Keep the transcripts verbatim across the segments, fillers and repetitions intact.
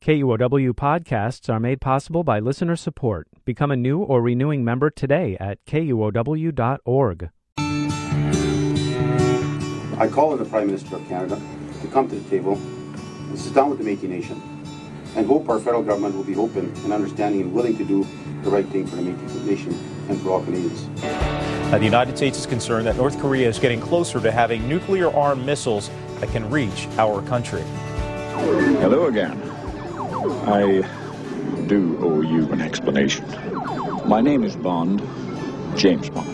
K U O W podcasts are made possible by listener support. Become a new or renewing member today at K U O W dot org. I call on the Prime Minister of Canada to come to the table and sit down with the Métis Nation and hope our federal government will be open and understanding and willing to do the right thing for the Métis Nation and for all Canadians. Uh, the United States is concerned that North Korea is getting closer to having nuclear-armed missiles that can reach our country. Hello again. I do owe you an explanation. My name is Bond, James Bond.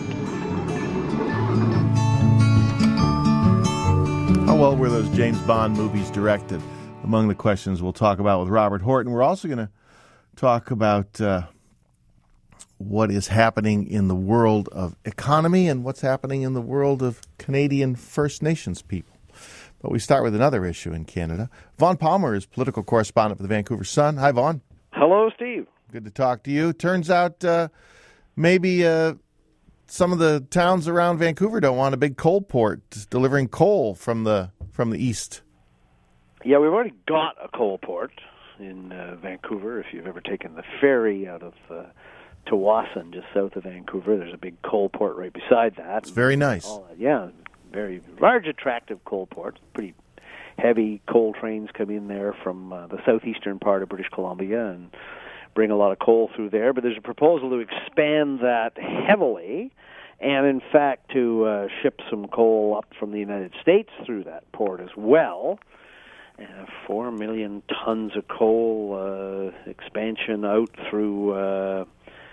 How well were those James Bond movies directed? Among the questions we'll talk about with Robert Horton. We're also going to talk about uh, what is happening in the world of economy and what's happening in the world of Canadian First Nations people. But we start with another issue in Canada. Vaughn Palmer is political correspondent for the Vancouver Sun. Hi, Vaughn. Hello, Steve. Good to talk to you. Turns out uh, maybe uh, some of the towns around Vancouver don't want a big coal port delivering coal from the from the east. Yeah, we've already got a coal port in uh, Vancouver. If you've ever taken the ferry out of uh, Tsawwassen, just south of Vancouver, there's a big coal port right beside that. It's very nice. All that. Yeah, very large, attractive coal port. Pretty heavy coal trains come in there from uh, the southeastern part of British Columbia and bring a lot of coal through there. But there's a proposal to expand that heavily and, in fact, to uh, ship some coal up from the United States through that port as well. Uh, Four million tons of coal uh, expansion out through uh,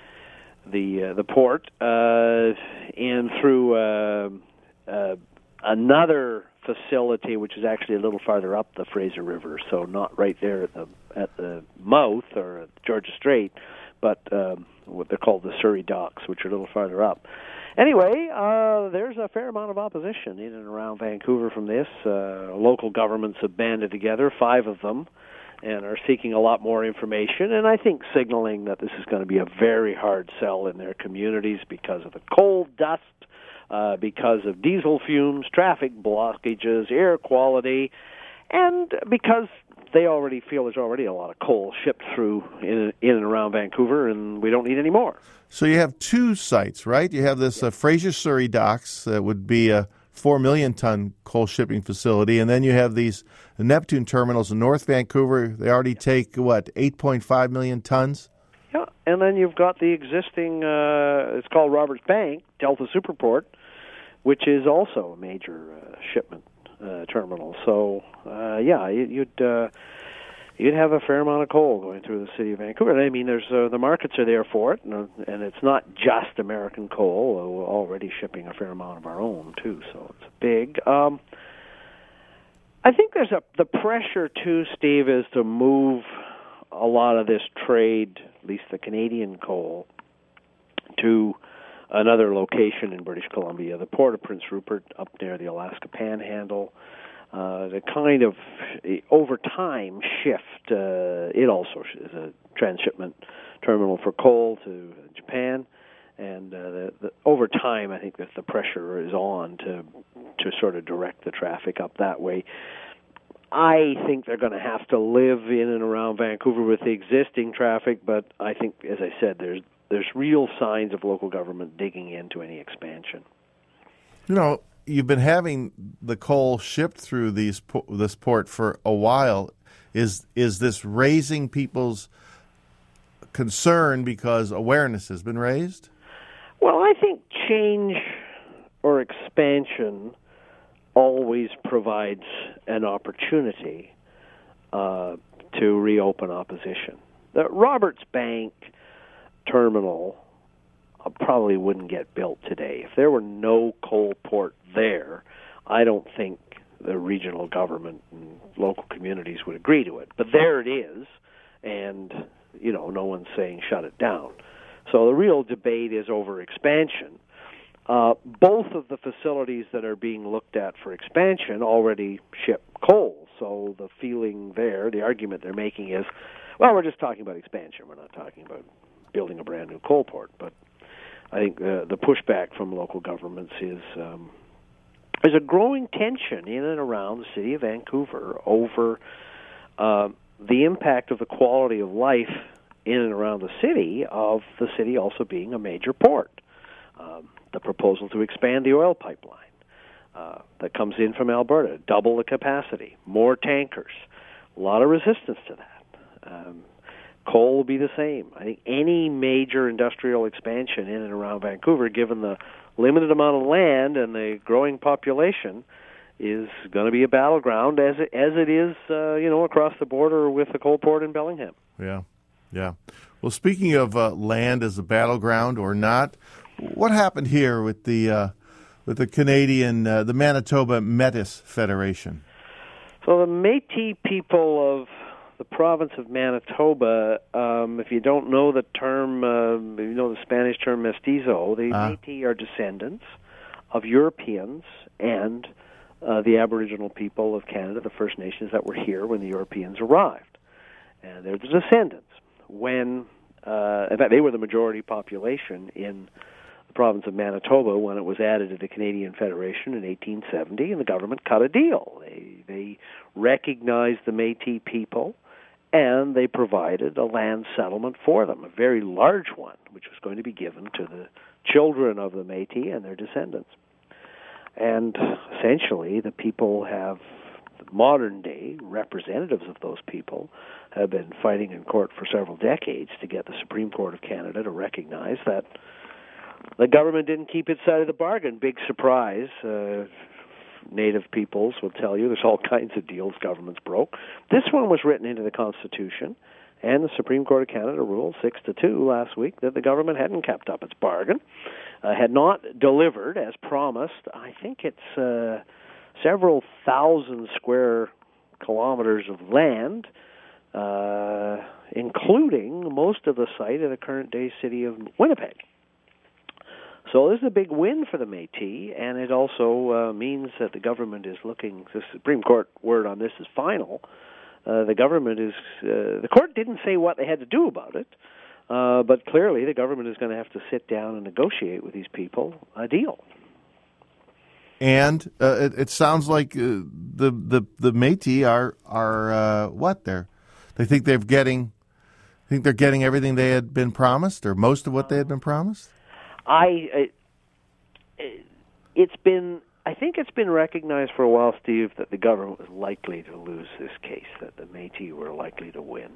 the uh, the port uh, and through uh, uh, another facility, which is actually a little farther up the Fraser River, so not right there at the at the mouth or at Georgia Strait, but um, what they're called the Surrey Docks, which are a little farther up. Anyway, uh, there's a fair amount of opposition in and around Vancouver from this. Uh, local governments have banded together, five of them, and are seeking a lot more information, and I think signaling that this is going to be a very hard sell in their communities because of the coal dust, uh, because of diesel fumes, traffic blockages, air quality, and because they already feel there's already a lot of coal shipped through in, in and around Vancouver, and we don't need any more. So you have two sites, right? You have this uh, Fraser Surrey Docks that would be a four million ton coal shipping facility, and then you have these Neptune terminals in North Vancouver. They already take, what, eight point five million tons? Yeah, and then you've got the existing, uh, it's called Roberts Bank, Delta Superport, which is also a major uh, shipment uh, terminal. So, uh, yeah, you'd... Uh, You'd have a fair amount of coal going through the city of Vancouver. I mean, there's uh, the markets are there for it, and, and it's not just American coal. We're already shipping a fair amount of our own too, so it's big. Um, I think there's a the pressure too, Steve, is to move a lot of this trade, at least the Canadian coal, to another location in British Columbia, the Port of Prince Rupert up near the Alaska Panhandle. Uh, the kind of, over time, shift. Uh, it also is a transshipment terminal for coal to Japan, and uh, the, the, over time, I think that the pressure is on to to sort of direct the traffic up that way. I think they're going to have to live in and around Vancouver with the existing traffic, but I think, as I said, there's there's real signs of local government digging into any expansion. You know, you've been having the coal shipped through these this port for a while. Is is this raising people's concern because awareness has been raised? Well, I think change or expansion always provides an opportunity uh, to reopen opposition. The Roberts Bank terminal probably wouldn't get built today. If there were no coal port there, I don't think the regional government and local communities would agree to it. But there it is, and, you know, no one's saying shut it down. So the real debate is over expansion. Uh, both of the facilities that are being looked at for expansion already ship coal. So the feeling there, the argument they're making is, well, we're just talking about expansion. We're not talking about building a brand new coal port. But I think the, the pushback from local governments is um, there's a growing tension in and around the city of Vancouver over uh, the impact of the quality of life in and around the city, of the city also being a major port. Um, the proposal to expand the oil pipeline uh, that comes in from Alberta, double the capacity, more tankers, a lot of resistance to that. Um, coal will be the same. I think any major industrial expansion in and around Vancouver, given the limited amount of land and the growing population, is going to be a battleground, as it, as it is, uh, you know, across the border with the coal port in Bellingham. Yeah, yeah. Well, speaking of uh, land as a battleground or not, what happened here with the uh, with the Canadian, uh, the Manitoba Métis Federation? So the Métis people of the province of Manitoba, um, if you don't know the term, uh, you know the Spanish term mestizo, the uh. Métis are descendants of Europeans and uh, the Aboriginal people of Canada, the First Nations that were here when the Europeans arrived. And they're the descendants. When, uh, in fact, they were the majority population in the province of Manitoba when it was added to the Canadian Federation in eighteen seventy, and the government cut a deal. They, they recognized the Métis people, and they provided a land settlement for them, a very large one, which was going to be given to the children of the Métis and their descendants. And essentially, the people have, modern-day representatives of those people have been fighting in court for several decades to get the Supreme Court of Canada to recognize that the government didn't keep its side of the bargain. Big surprise. Uh, Native peoples will tell you there's all kinds of deals governments broke. This one was written into the Constitution, and the Supreme Court of Canada ruled six to two last week that the government hadn't kept up its bargain, uh, had not delivered as promised. I think it's uh, several thousand square kilometers of land, uh, including most of the site of the current-day city of Winnipeg. So this is a big win for the Métis, and it also uh, means that the government is looking, the Supreme Court word on this is final. Uh, the government is, uh, the court didn't say what they had to do about it, uh, but clearly the government is going to have to sit down and negotiate with these people a deal. And uh, it, it sounds like uh, the, the the Métis are are uh, what they're they think they're getting, think they're getting everything they had been promised, or most of what they had been promised. I, it, it's been, I think it's been recognized for a while, Steve, that the government was likely to lose this case, that the Métis were likely to win.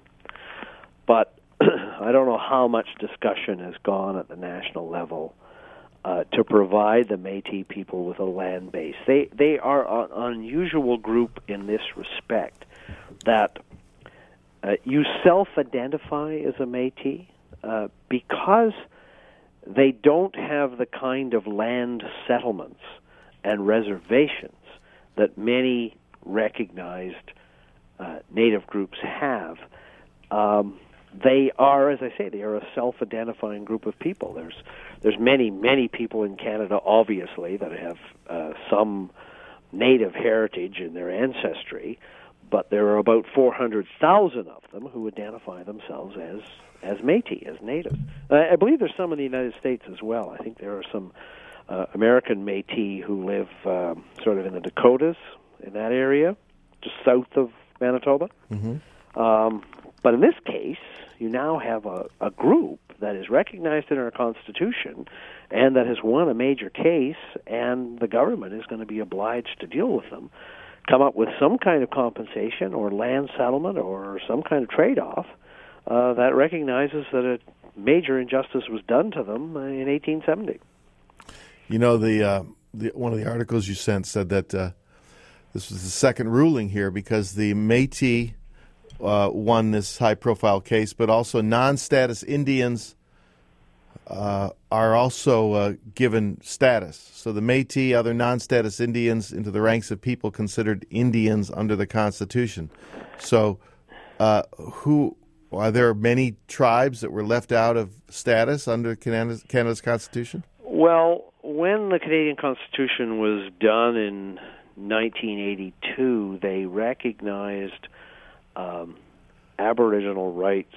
But I don't know how much discussion has gone at the national level uh, to provide the Métis people with a land base. They, they are an unusual group in this respect, that uh, you self-identify as a Métis uh, because they don't have the kind of land settlements and reservations that many recognized uh, Native groups have. Um, they are, as I say, they are a self-identifying group of people. There's there's many, many people in Canada, obviously, that have uh, some Native heritage in their ancestry, but there are about four hundred thousand of them who identify themselves as as Métis, as natives. Uh, I believe there's some in the United States as well. I think there are some uh, American Métis who live um, sort of in the Dakotas, in that area, just south of Manitoba. Mm-hmm. Um, but in this case, you now have a, a group that is recognized in our Constitution and that has won a major case, and the government is going to be obliged to deal with them, come up with some kind of compensation or land settlement or some kind of trade-off Uh, that recognizes that a major injustice was done to them in eighteen seventy. You know, the, uh, the one of the articles you sent said that uh, this was the second ruling here because the Métis uh, won this high-profile case, but also non-status Indians uh, are also uh, given status. So the Métis, other non-status Indians, into the ranks of people considered Indians under the Constitution. So uh, who... Are there many tribes that were left out of status under Canada's, Canada's Constitution? Well, when the Canadian Constitution was done in nineteen eighty-two, they recognized um, Aboriginal rights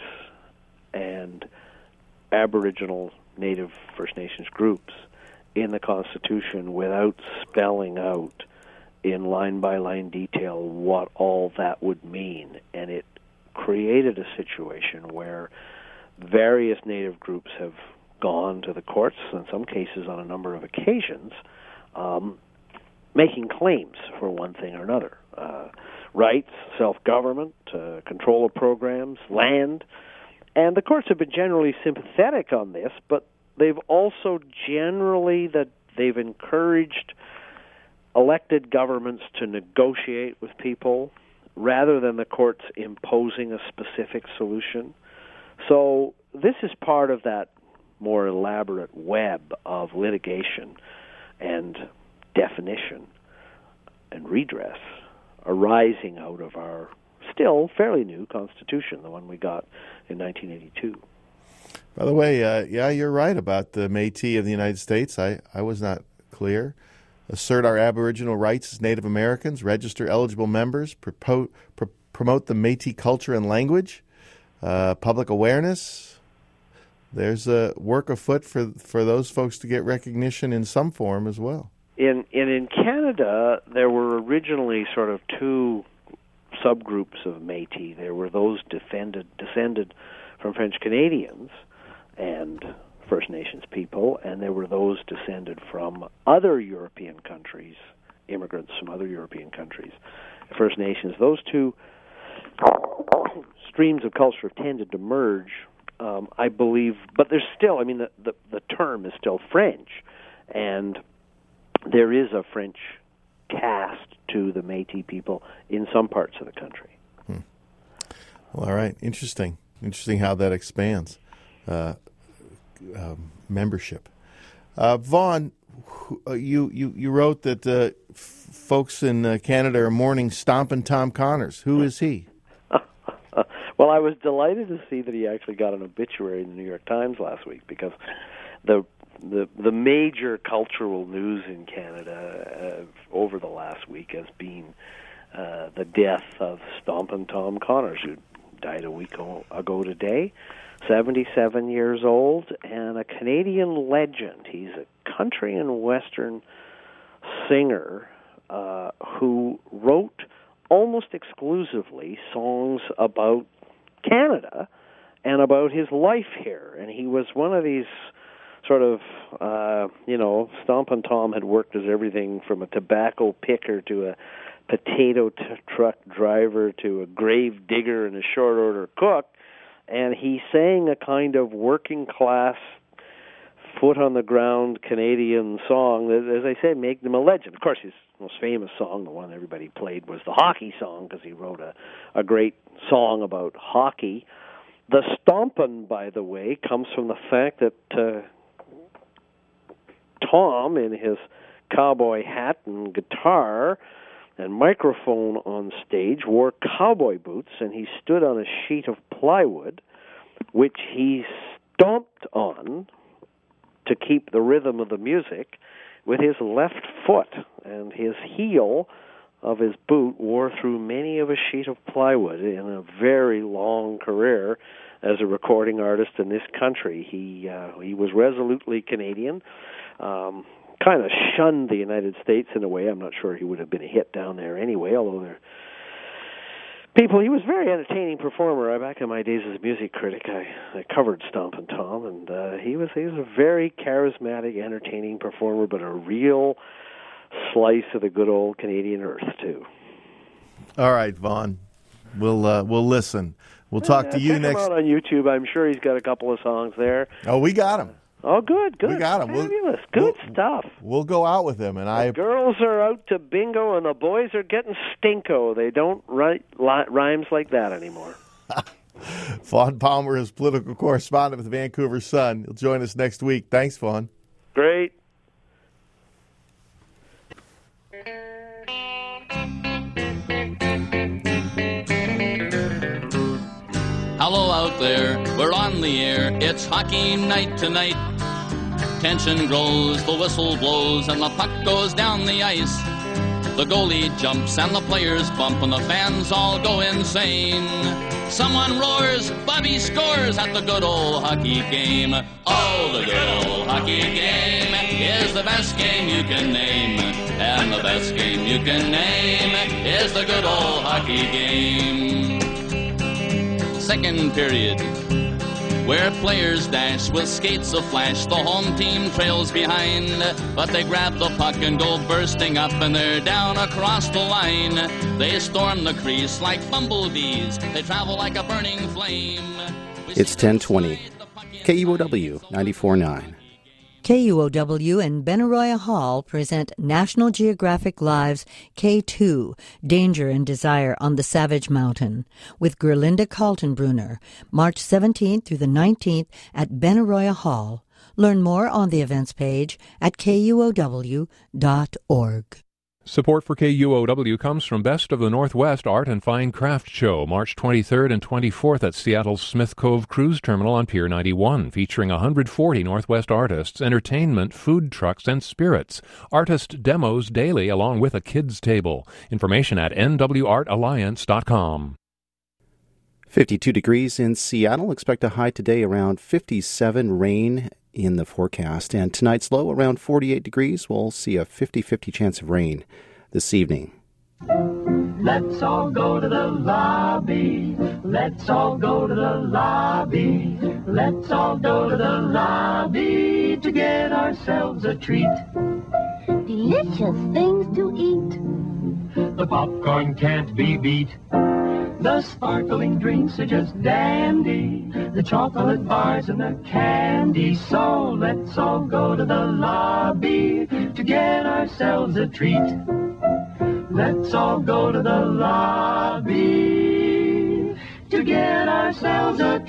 and Aboriginal Native First Nations groups in the Constitution without spelling out in line-by-line detail what all that would mean. And it created a situation where various Native groups have gone to the courts, in some cases on a number of occasions, um, making claims for one thing or another. Uh, rights, self-government, uh, control of programs, land. And the courts have been generally sympathetic on this, but they've also generally that they've encouraged elected governments to negotiate with people rather than the courts imposing a specific solution. So this is part of that more elaborate web of litigation and definition and redress arising out of our still fairly new Constitution, the one we got in nineteen eighty-two. By the way, uh, yeah, you're right about the Métis of the United States. I, I was not clear. Assert our Aboriginal rights as Native Americans, register eligible members, propo- pr- promote the Métis culture and language, uh, public awareness. There's a work afoot for for those folks to get recognition in some form as well. In in, in Canada, there were originally sort of two subgroups of Métis. There were those defended, descended from French Canadians and First Nations people, and there were those descended from other European countries, immigrants from other European countries, First Nations. Those two streams of culture have tended to merge, um, I believe, but there's still, I mean, the, the, the term is still French, and there is a French cast to the Métis people in some parts of the country. Hmm. Well, all right. Interesting. Interesting how that expands uh, um, membership. Uh, Vaughn, uh, you, you, you wrote that uh, f- folks in uh, Canada are mourning Stompin' Tom Connors. Who is he? Well, I was delighted to see that he actually got an obituary in the New York Times last week, because the the the major cultural news in Canada uh, over the last week has been uh, the death of Stompin' Tom Connors, who died a week ago today, seventy-seven years old, and a Canadian legend. He's a country and western singer uh, who wrote almost exclusively songs about Canada and about his life here. And he was one of these sort of, uh, you know, Stompin' Tom had worked as everything from a tobacco picker to a potato t- truck driver to a grave digger and a short order cook. And he sang a kind of working class, foot on the ground Canadian song that, as I say, made him a legend. Of course, his most famous song, the one everybody played, was the hockey song, because he wrote a, a great song about hockey. The stompin', by the way, comes from the fact that uh, Tom, in his cowboy hat and guitar and microphone on stage, wore cowboy boots, and he stood on a sheet of plywood, which he stomped on to keep the rhythm of the music with his left foot, and his heel of his boot wore through many of a sheet of plywood in a very long career as a recording artist in this country. He uh, he was resolutely Canadian, um, kind of shunned the United States in a way. I'm not sure he would have been a hit down there anyway, although there people, he was a very entertaining performer. I, back in my days as a music critic, I, I covered Stompin' Tom, and uh, he was he was a very charismatic, entertaining performer, but a real slice of the good old Canadian earth too. All right, Vaughn, we'll uh, we'll listen. We'll talk yeah, to you check next. Him out on YouTube. I'm sure he's got a couple of songs there. Oh, we got him. Oh, good, good. We got him. Fabulous. We'll, good we'll, stuff. We'll go out with him, and the I. girls are out to bingo, and the boys are getting stinko. They don't write li- rhymes like that anymore. Vaughn Palmer is political correspondent with the Vancouver Sun. He'll join us next week. Thanks, Vaughn. Great. Hello out there, we're on the air, it's hockey night tonight. Tension grows, the whistle blows, and the puck goes down the ice. The goalie jumps and the players bump and the fans all go insane. Someone roars, Bobby scores at the good old hockey game. Oh, the good old hockey game is the best game you can name. And the best game you can name is the good old hockey game. second period, where players dash with skates aflash. The home team trails behind, but they grab the puck and go bursting up, and they're down across the line. They storm the crease like bumblebees. They travel like a burning flame. It's ten twenty. K U O W ninety-four point nine. K U O W and Benaroya Hall present National Geographic Live's K two, Danger and Desire on the Savage Mountain, with Gerlinda Kaltenbrunner, March seventeenth through the nineteenth at Benaroya Hall. Learn more on the events page at K U O W dot org. Support for K U O W comes from Best of the Northwest Art and Fine Craft Show, March twenty-third and twenty-fourth at Seattle's Smith Cove Cruise Terminal on Pier ninety-one, featuring one hundred forty Northwest artists, entertainment, food trucks, and spirits. Artist demos daily along with a kids' table. Information at N W art alliance dot com. fifty-two degrees in Seattle. Expect a high today around fifty-seven. Rain in the forecast. And tonight's low around forty-eight degrees. We'll see a fifty-fifty chance of rain this evening. Let's all go to the lobby. Let's all go to the lobby. Let's all go to the lobby to get ourselves a treat. Delicious things to eat. The popcorn can't be beat. The sparkling drinks are just dandy. The chocolate bars and the candy. So let's all go to the lobby to get ourselves a treat. Let's all go to the lobby to get ourselves a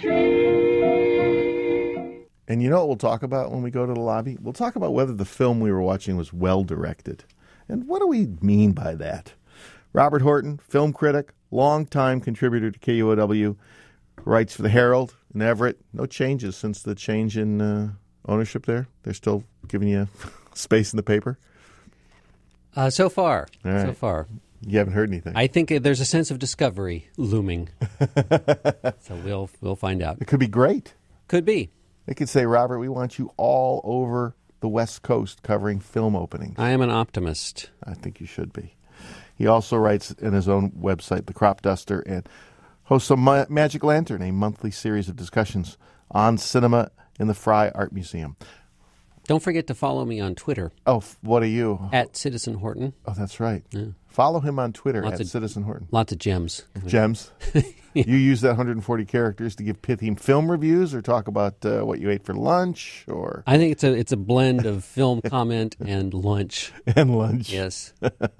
treat. And you know what we'll talk about when we go to the lobby? We'll talk about whether the film we were watching was well directed. And what do we mean by that? Robert Horton, film critic, longtime contributor to K U O W, writes for the Herald in Everett. No changes since the change in uh, ownership there. They're still giving you space in the paper. Uh, so far, right. so far. You haven't heard anything. I think uh, there's a sense of discovery looming. So we'll we'll find out. It could be great. Could be. They could say, Robert, we want you all over the West Coast covering film openings. I am an optimist. I think you should be. He also writes in his own website, The Crop Duster, and hosts a Ma- Magic Lantern, a monthly series of discussions on cinema in the Frye Art Museum. Don't forget to follow me on Twitter. Oh, what are you? At Citizen Horton. Oh, that's right. Yeah. Follow him on Twitter lots at of, Citizen Horton. Lots of gems. Gems. Yeah. You use that one hundred forty characters to give pithy film reviews or talk about uh, what you ate for lunch? Or I think it's a it's a blend of film comment and lunch. And lunch. Yes.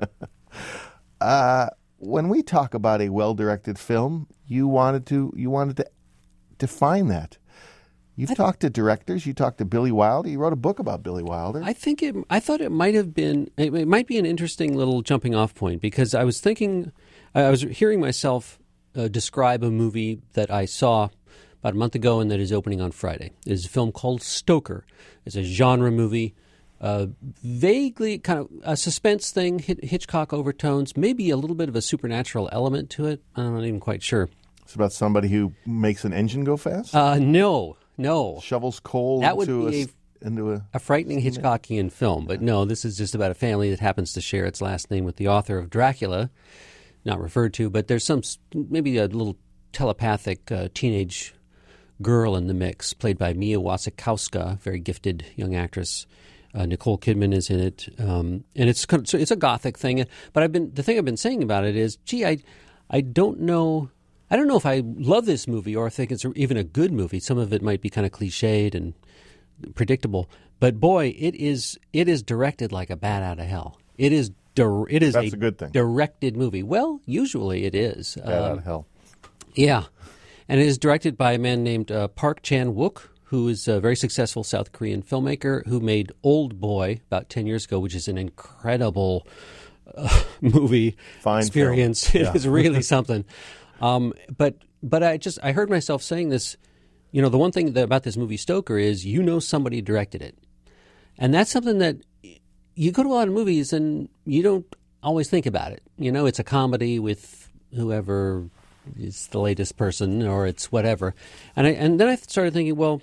uh, when we talk about a well-directed film, you wanted to you wanted to define that. You've th- talked to directors. You talked to Billy Wilder. You wrote a book about Billy Wilder. I think it. I thought it might have been. It, it might be an interesting little jumping-off point because I was thinking, I was hearing myself uh, describe a movie that I saw about a month ago and that is opening on Friday. It is a film called Stoker. It's a genre movie, uh, vaguely kind of a suspense thing, Hitchcock overtones, maybe a little bit of a supernatural element to it. I'm not even quite sure. It's about somebody who makes an engine go fast? Uh, no. No. Shovels coal that would into, be a, a, into a... a frightening Hitchcockian film. But no, this is just about a family that happens to share its last name with the author of Dracula, not referred to, but there's some, maybe a little telepathic uh, teenage girl in the mix, played by Mia Wasikowska, very gifted young actress. Uh, Nicole Kidman is in it. Um, and it's so it's a gothic thing. But I've been the thing I've been saying about it is, gee, I, I don't know... I don't know if I love this movie or think it's even a good movie. Some of it might be kind of cliched and predictable, but boy, it is it is directed like a bat out of hell. It is di- it is That's a, a good thing. Directed movie. Well, usually it is. Bat um, out of hell. Yeah, and it is directed by a man named uh, Park Chan-wook, who is a very successful South Korean filmmaker who made Old Boy about ten years ago, which is an incredible uh, movie Fine experience. Film. It Yeah. is really something. Um, but but I just I heard myself saying this, you know, the one thing that, about this movie Stoker is you know somebody directed it, and that's something that you go to a lot of movies and you don't always think about it. You know, it's a comedy with whoever is the latest person or it's whatever, and I, and then I started thinking, well,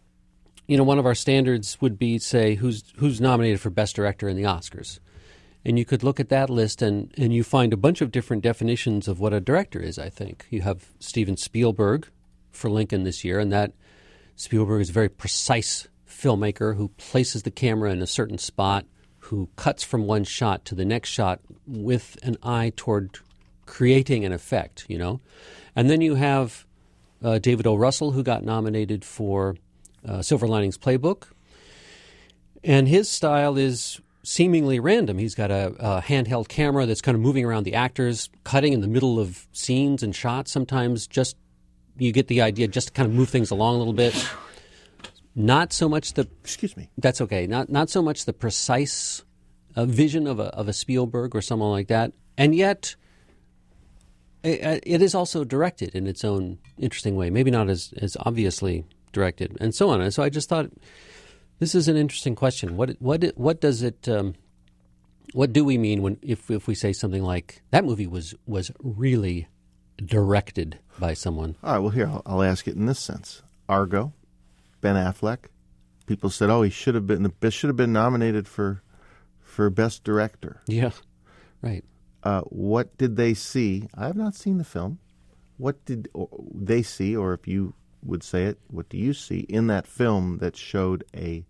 you know, one of our standards would be say who's who's nominated for Best Director in the Oscars. And you could look at that list and, and you find a bunch of different definitions of what a director is, I think. You have Steven Spielberg, for Lincoln this year, and that Spielberg is a very precise filmmaker who places the camera in a certain spot, who cuts from one shot to the next shot with an eye toward creating an effect, you know. And then you have uh, David O. Russell, who got nominated for uh, Silver Linings Playbook. And his style is seemingly random. He's got a, a handheld camera that's kind of moving around the actors, cutting in the middle of scenes and shots. Sometimes just you get the idea just to kind of move things along a little bit. Not so much the... Excuse me. That's okay. Not not so much the precise uh, vision of a, of a Spielberg or someone like that. And yet, it, it is also directed in its own interesting way. Maybe not as, as obviously directed, and so on. And so I just thought... This is an interesting question. What what what does it? Um, what do we mean when if if we say something like that movie was was really directed by someone? All right. Well, here I'll, I'll ask it in this sense. Argo, Ben Affleck. People said, "Oh, he should have been. This should have been nominated for for best director." Yeah, right. Uh, what did they see? I have not seen the film. What did they see, or if you would say it, what do you see in that film that showed a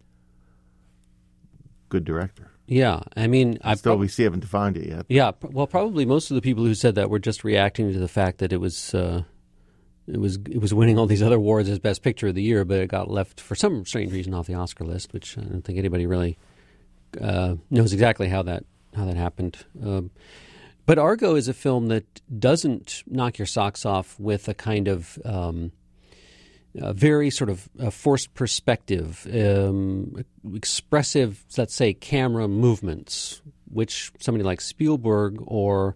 good director? Yeah, I mean, I still prob- we see haven't defined it yet. Yeah, well, probably most of the people who said that were just reacting to the fact that it was uh, it was it was winning all these other awards as Best Picture of the Year, but it got left for some strange reason off the Oscar list, which I don't think anybody really uh, knows exactly how that how that happened. Um, but Argo is a film that doesn't knock your socks off with a kind of um, a very sort of uh, forced perspective, um, expressive, let's say, camera movements, which somebody like Spielberg or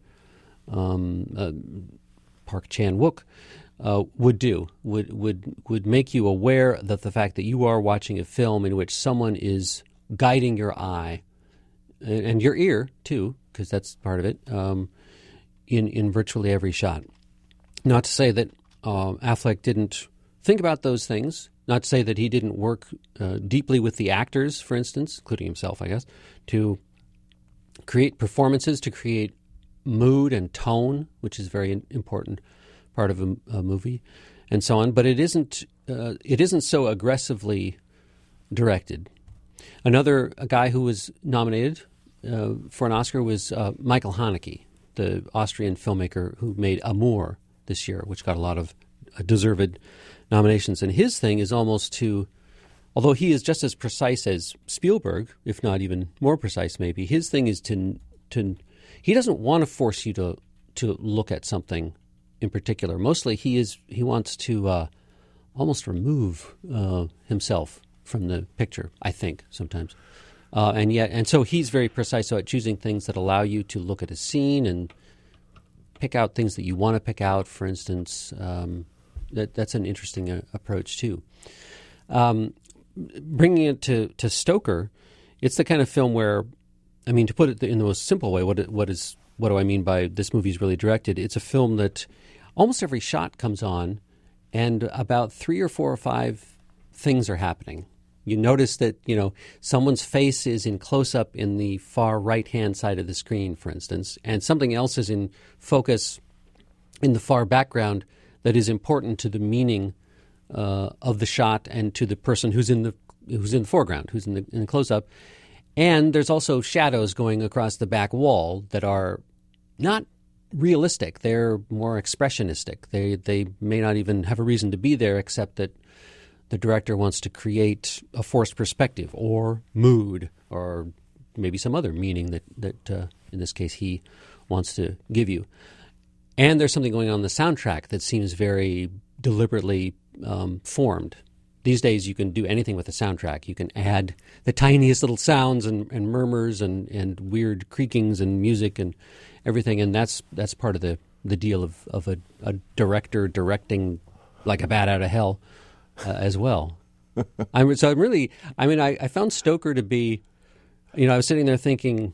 um, uh, Park Chan-wook uh, would do, would would would make you aware that the fact that you are watching a film in which someone is guiding your eye and, and your ear too, because that's part of it, um, in in virtually every shot. Not to say that uh, Affleck didn't think about those things, not to say that he didn't work uh, deeply with the actors, for instance, including himself, I guess, to create performances, to create mood and tone, which is a very important part of a, a movie, and so on. But it isn't uh, it isn't so aggressively directed. Another a guy who was nominated uh, for an Oscar was uh, Michael Haneke, the Austrian filmmaker who made Amour this year, which got a lot of uh, deserved nominations. And his thing is almost to, although he is just as precise as Spielberg, if not even more precise maybe, his thing is to, to he doesn't want to force you to to look at something in particular. Mostly he is he wants to uh, almost remove uh, himself from the picture, I think, sometimes. Uh, and yet, and so he's very precise at choosing things that allow you to look at a scene and pick out things that you want to pick out, for instance. Um, That, that's an interesting uh, approach, too. Um, bringing it to, to Stoker, it's the kind of film where, I mean, to put it in the most simple way, what what is what do I mean by this movie is really directed? It's a film that almost every shot comes on, and about three or four or five things are happening. You notice that, you know, someone's face is in close-up in the far right-hand side of the screen, for instance, and something else is in focus in the far background that is important to the meaning uh, of the shot and to the person who's in the who's in the foreground, who's in the, in the close-up. And there's also shadows going across the back wall that are not realistic. They're more expressionistic. They they may not even have a reason to be there, except that the director wants to create a forced perspective or mood or maybe some other meaning that, that uh, in this case, he wants to give you. And there's something going on in the soundtrack that seems very deliberately um, formed. These days, you can do anything with a soundtrack. You can add the tiniest little sounds and, and murmurs and, and weird creakings and music and everything, and that's that's part of the, the deal of, of a, a director directing like a bat out of hell uh, as well. I'm, so I'm really, I mean, I, I found Stoker to be, you know, I was sitting there thinking,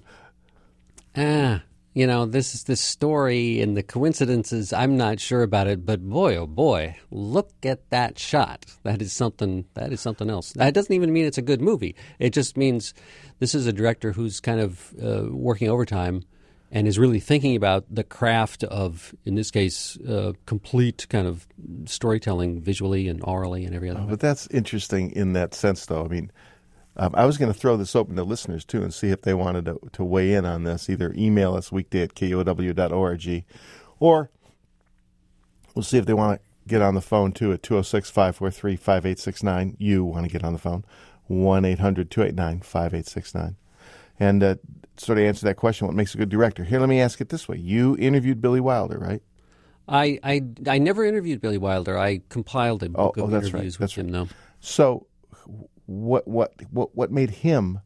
ah, you know, this is this story and the coincidences, I'm not sure about it, but boy, oh boy, look at that shot. That is something, that is something else. That doesn't even mean it's a good movie. It just means this is a director who's kind of uh, working overtime and is really thinking about the craft of, in this case, uh, complete kind of storytelling visually and orally and every other oh, way. But that's interesting in that sense, though. I mean, um, I was going to throw this open to listeners, too, and see if they wanted to, to weigh in on this. Either email us weekday at K U O W dot org, or we'll see if they want to get on the phone, too, at two oh six, five four three, five eight six nine. You want to get on the phone, one eight hundred, two eight nine, five eight six nine. And uh, sort of answer that question, what makes a good director? Here, let me ask it this way. You interviewed Billy Wilder, right? I I, I never interviewed Billy Wilder. I compiled a book oh, of oh, that's interviews right. with That's him, right. though. So what, what, what, what made him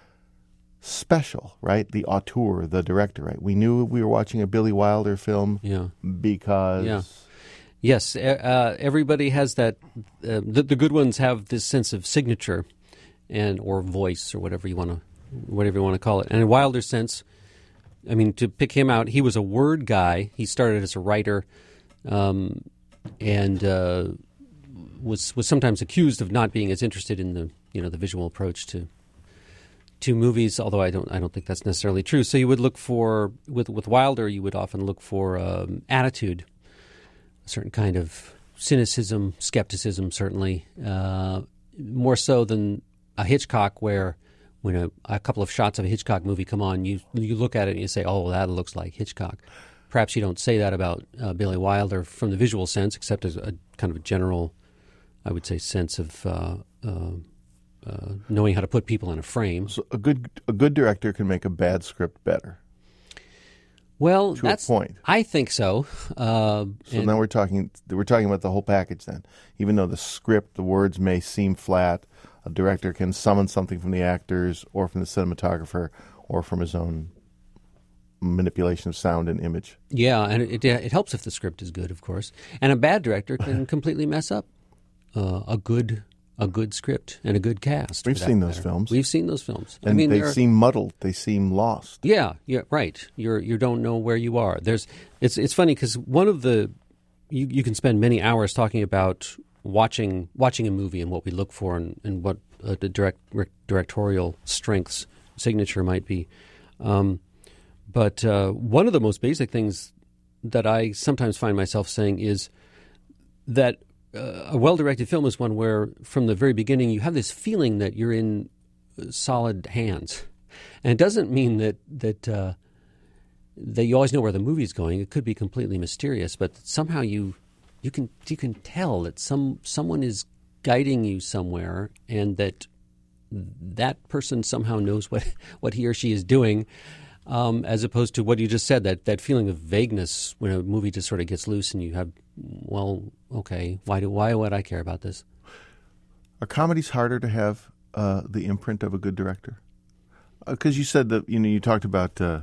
special, right? The auteur, the director, right? We knew we were watching a Billy Wilder film yeah. because... Yeah. Yes, uh, everybody has that. Uh, the, the good ones have this sense of signature, and or voice, or whatever you want to, whatever you want to call it. And in Wilder's sense, I mean, to pick him out, he was a word guy. He started as a writer, um, and uh, was was sometimes accused of not being as interested in the you know the visual approach to to movies. Although I don't I don't think that's necessarily true. So you would look for with with Wilder, you would often look for um, attitude. Certain kind of cynicism, skepticism, certainly, uh, more so than a Hitchcock, where when a, a couple of shots of a Hitchcock movie come on, you you look at it and you say, oh, that looks like Hitchcock. Perhaps you don't say that about uh, Billy Wilder from the visual sense, except as a kind of a general, I would say, sense of uh, uh, uh, knowing how to put people in a frame. So a good a good director can make a bad script better. Well, to that's, a point. I think so. Uh, so now we're talking we're talking about the whole package then. Even though the script, the words may seem flat, a director can summon something from the actors or from the cinematographer or from his own manipulation of sound and image. Yeah, and it, it helps if the script is good, of course. And a bad director can completely mess up uh, a good a good script and a good cast. We've seen those matter. films. We've seen those films. And I mean, they are, seem muddled. They seem lost. Yeah, yeah, right. You're you don't know where you are. There's it's it's funny because one of the you, you can spend many hours talking about watching watching a movie and what we look for and, and what uh, the direct directorial strengths signature might be. Um, but uh, one of the most basic things that I sometimes find myself saying is that Uh, a well-directed film is one where, from the very beginning, you have this feeling that you're in solid hands, and it doesn't mean that that uh, that you always know where the movie's going. It could be completely mysterious, but somehow you you can you can tell that some someone is guiding you somewhere, and that that person somehow knows what what he or she is doing. Um, as opposed to what you just said, that, that feeling of vagueness when a movie just sort of gets loose and you have, well, okay, why do why would I care about this? Are comedies harder to have uh, the imprint of a good director? Because uh, you said that, you know, you talked about, uh,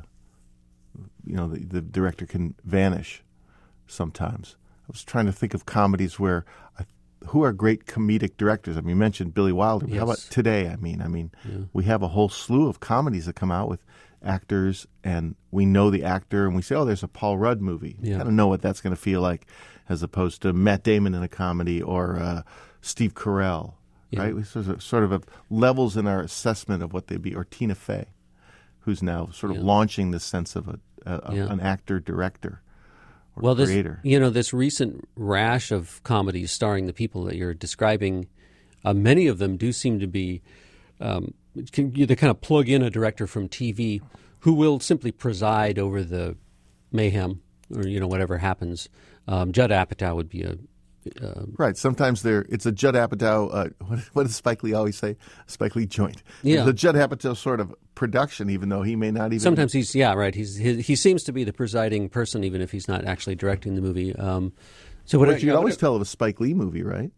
you know, the, the director can vanish sometimes. I was trying to think of comedies where, I, who are great comedic directors? I mean, you mentioned Billy Wilder. But yes. How about today? I mean, I mean, yeah. we have a whole slew of comedies that come out with actors, and we know the actor, and we say, oh, there's a Paul Rudd movie. Yeah. You kind of know what that's going to feel like, as opposed to Matt Damon in a comedy or uh, Steve Carell, yeah. right? We sort of, sort of a, levels in our assessment of what they'd be, or Tina Fey, who's now sort of yeah. launching this sense of a, a, yeah. an actor-director or well, creator. This, you know, this recent rash of comedies starring the people that you're describing, uh, many of them do seem to be um, Can, they kind of plug in a director from T V who will simply preside over the mayhem or, you know, whatever happens. Um, Judd Apatow would be a... Uh, right. Sometimes there it's a Judd Apatow, uh, what, what does Spike Lee always say? Spike Lee joint. Yeah. The Judd Apatow sort of production, even though he may not even... Sometimes he's, yeah, right. He's he, he seems to be the presiding person, even if he's not actually directing the movie. Um, so what But you I, could always tell of a Spike Lee movie, right?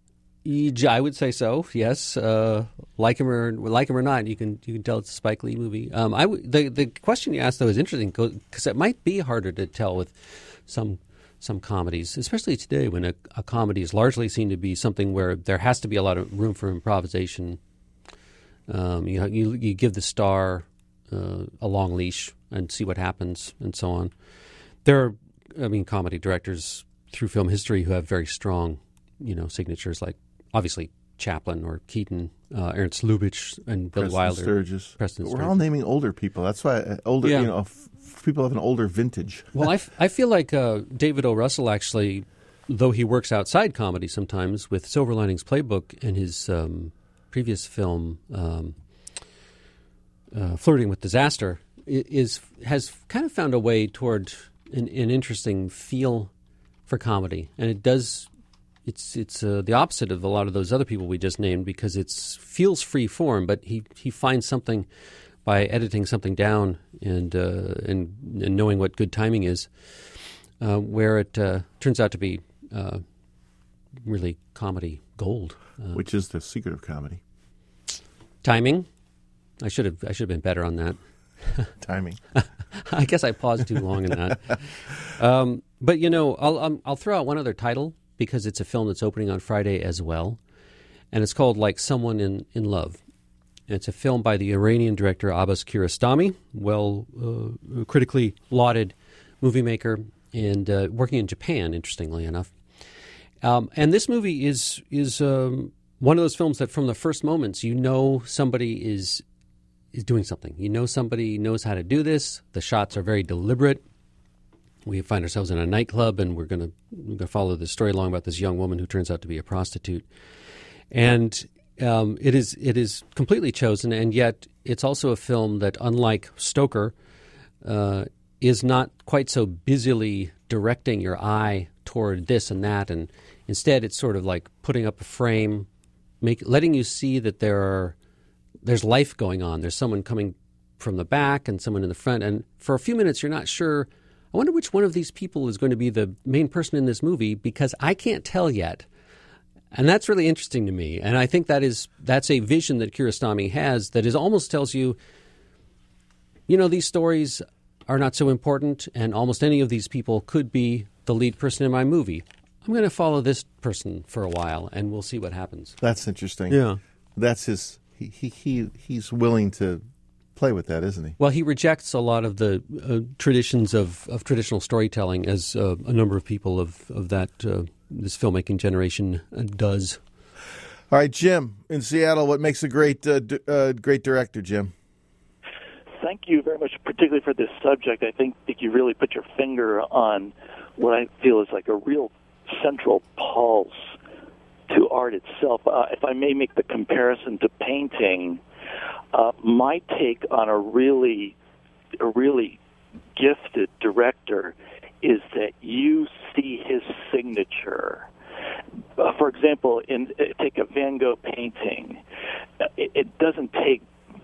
I would say so. Yes, uh, like him or like him or not, you can you can tell it's a Spike Lee movie. Um, I w- the the question you asked though is interesting because it might be harder to tell with some some comedies, especially today when a, a comedy is largely seen to be something where there has to be a lot of room for improvisation. Um, you you you give the star uh, a long leash and see what happens and so on. There are, I mean, comedy directors through film history who have very strong, you know, signatures like. Obviously, Chaplin or Keaton, uh, Ernst Lubitsch, and Billy Preston Wilder. Sturgis. Preston We're Sturgis. all naming older people. That's why uh, older, Yeah. you know, f- people have an older vintage. Well, I, f- I feel like uh, David O. Russell actually, though he works outside comedy sometimes with Silver Linings Playbook and his um, previous film, um, uh, Flirting with Disaster, i- is has kind of found a way toward an, an interesting feel for comedy, and it does. It's it's uh, the opposite of a lot of those other people we just named because it feels free form, but he, he finds something by editing something down and uh, and, and knowing what good timing is, uh, where it uh, turns out to be uh, really comedy gold. Uh, Which is the secret of comedy. Timing. I should have I should have been better on that. Timing. I guess I paused too long in that. Um, but you know, I'll um, I'll throw out one other title because it's a film that's opening on Friday as well, and it's called Like Someone in, in Love. And it's a film by the Iranian director Abbas Kiarostami, well uh, critically lauded movie maker, and uh, working in Japan, interestingly enough. Um, and this movie is is um, one of those films that from the first moments you know somebody is is doing something. You know somebody knows how to do this. The shots are very deliberate. We find ourselves in a nightclub, and we're going to we're going to follow the story along about this young woman who turns out to be a prostitute. And um, it is it is completely chosen, and yet it's also a film that, unlike Stoker, uh, is not quite so busily directing your eye toward this and that, and instead it's sort of like putting up a frame, make letting you see that there are there's life going on. There's someone coming from the back and someone in the front, and for a few minutes you're not sure. I wonder which one of these people is going to be the main person in this movie because I can't tell yet. And that's really interesting to me. And I think that is that's a vision that Kiarostami has that is almost tells you, you know, these stories are not so important and almost any of these people could be the lead person in my movie. I'm going to follow this person for a while and we'll see what happens. That's interesting. Yeah. That's his, he, he, he he's willing to play with that, isn't he? Well, he rejects a lot of the uh, traditions of, of traditional storytelling, as uh, a number of people of of that uh, this filmmaking generation uh, does. All right, Jim in Seattle. What makes a great uh, d- uh, great director, Jim? Thank you very much, particularly for this subject. I think that you really put your finger on what I feel is like a real central pulse to art itself. Uh, if I may make the comparison to painting. Uh, my take on a really, a really gifted director is that you see his signature. Uh, for example, in uh, take a Van Gogh painting. Uh, it, it doesn't take,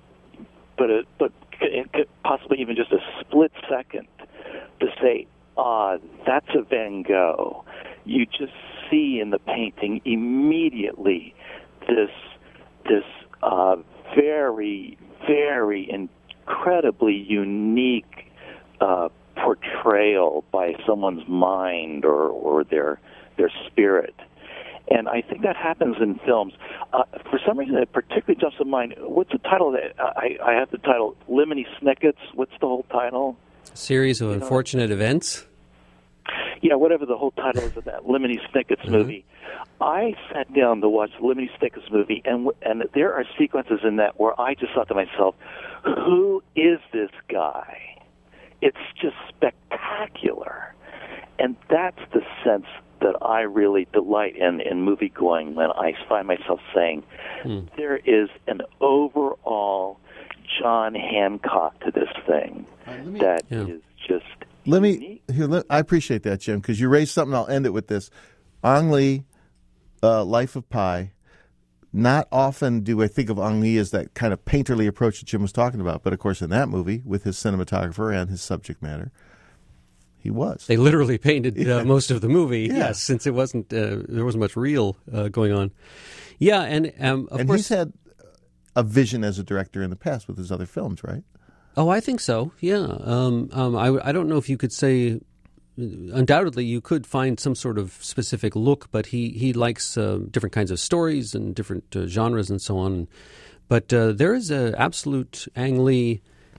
but a, but it could possibly even just a split second to say, "Ah, that's a Van Gogh." You just see in the painting immediately this this. Uh, very, very incredibly unique uh, portrayal by someone's mind or, or their their spirit. And I think that happens in films. Uh, for some reason, it particularly jumps to mind. What's the title of it? I, I have the title, Lemony Snicket's. What's the whole title? Series of you Unfortunate know? Events? Yeah, whatever the whole title is of that Lemony Snicket's mm-hmm. movie. I sat down to watch the Lemony Snicket's movie, and and there are sequences in that where I just thought to myself, who is this guy? It's just spectacular. And that's the sense that I really delight in in movie-going when I find myself saying, mm. there is an overall John Hancock to this thing right, me, that yeah. is just let unique. me. Here, let, I appreciate that, Jim, because you raised something. I'll end it with this. Ang Lee, uh, Life of Pi. Not often do I think of Ang Lee as that kind of painterly approach that Jim was talking about, but of course in that movie, with his cinematographer and his subject matter, he was. They literally painted yeah. uh, most of the movie, yeah. yes, since it wasn't uh, there wasn't much real uh, going on. Yeah, and um, of and course, he's had a vision as a director in the past with his other films, right? Oh, I think so. Yeah, um, um, I I don't know if you could say. Undoubtedly, you could find some sort of specific look, but he he likes uh, different kinds of stories and different uh, genres and so on. But uh, there is an absolute Ang Lee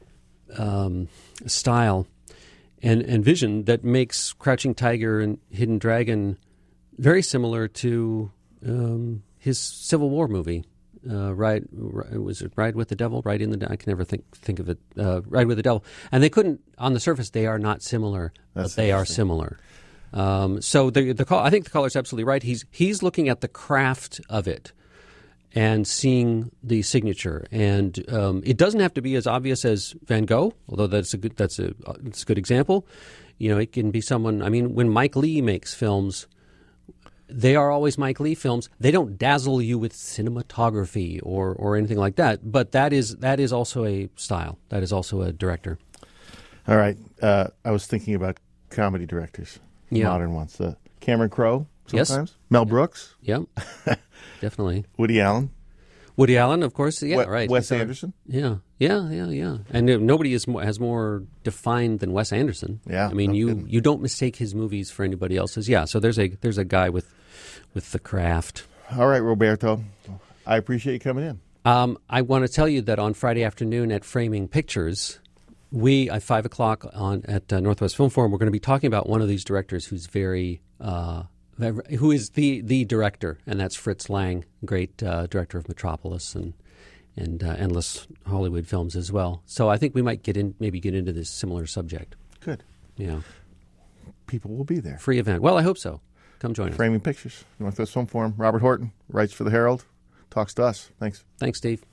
um, style and and vision that makes Crouching Tiger and Hidden Dragon very similar to um, his Civil War movie. Uh, ride, was it Ride with the Devil? Ride in the I can never think think of it. Uh, Ride with the Devil, and they couldn't. On the surface, they are not similar, That's but they are similar. Um, so the the call, I think the caller's absolutely right. He's he's looking at the craft of it and seeing the signature, and um, it doesn't have to be as obvious as Van Gogh, although that's a good that's a it's a good example. You know, it can be someone. I mean, when Mike Leigh makes films, they are always Mike Leigh films. They don't dazzle you with cinematography or, or anything like that. But that is that is also a style. That is also a director. All right. Uh, I was thinking about comedy directors, yeah. modern ones. Uh, Cameron Crowe sometimes. Yes. Mel Brooks. Yeah, definitely. Woody Allen. Woody Allen, of course. Yeah, Wes, right. Wes so, Anderson. Yeah, yeah, yeah, yeah. And uh, nobody is more, has more defined than Wes Anderson. Yeah. I mean, no you, kidding. you don't mistake his movies for anybody else's. Yeah. So there's a there's a guy with with the craft. All right, Roberto. I appreciate you coming in. Um, I want to tell you that on Friday afternoon at Framing Pictures, we at five o'clock on at uh, Northwest Film Forum, we're going to be talking about one of these directors who's very. Uh, who is the, the director, and that's Fritz Lang, great uh, director of Metropolis and and uh, endless Hollywood films as well. So I think we might get in, maybe get into this similar subject. Good. Yeah. People will be there. Free event. Well, I hope so. Come join us. Framing Pictures, Northwest Film Forum. Robert Horton writes for the Herald, talks to us. Thanks. Thanks, Steve.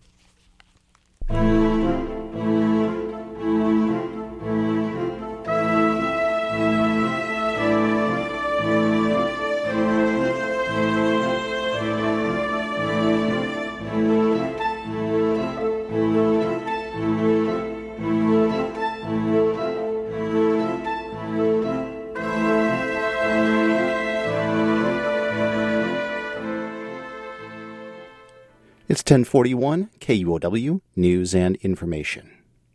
It's ten forty-one, K U O W, News and Information.